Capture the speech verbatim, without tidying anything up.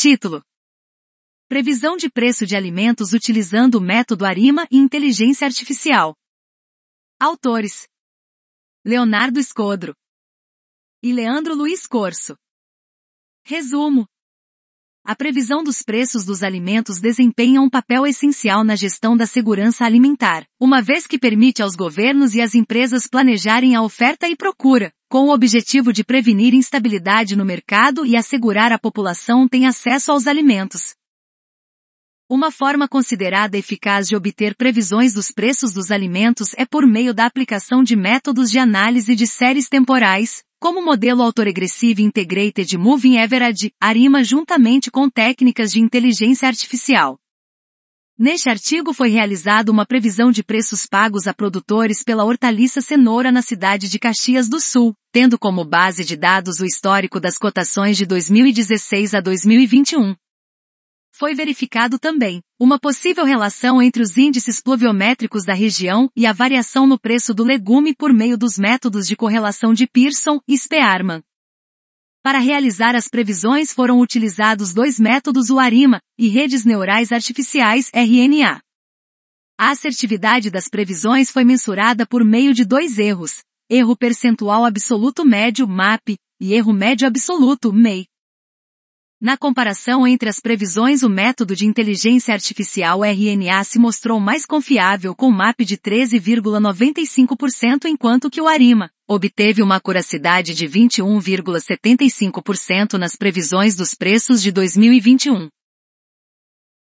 Título: Previsão de preço de alimentos utilizando o método ARIMA e inteligência artificial. Autores: Leonardo Escodro e Leandro Luiz Corso. Resumo: a previsão dos preços dos alimentos desempenha um papel essencial na gestão da segurança alimentar, uma vez que permite aos governos e às empresas planejarem a oferta e procura, com o objetivo de prevenir instabilidade no mercado e assegurar a população tem acesso aos alimentos. Uma forma considerada eficaz de obter previsões dos preços dos alimentos é por meio da aplicação de métodos de análise de séries temporais, como o modelo Autoregressive Integrated Moving Average, ARIMA, juntamente com técnicas de inteligência artificial. Neste artigo foi realizada uma previsão de preços pagos a produtores pela hortaliça cenoura na cidade de Caxias do Sul, tendo como base de dados o histórico das cotações de dois mil e dezesseis a dois mil e vinte e um. Foi verificado também uma possível relação entre os índices pluviométricos da região e a variação no preço do legume por meio dos métodos de correlação de Pearson e Spearman. Para realizar as previsões foram utilizados dois métodos, o ARIMA e redes neurais artificiais R N A. A assertividade das previsões foi mensurada por meio de dois erros: erro percentual absoluto médio M A P e erro médio absoluto M E I. Na comparação entre as previsões, o método de inteligência artificial R N A se mostrou mais confiável com M A P de treze vírgula noventa e cinco por cento, enquanto que o ARIMA obteve uma acuracidade de vinte e um vírgula setenta e cinco por cento nas previsões dos preços de dois mil e vinte e um.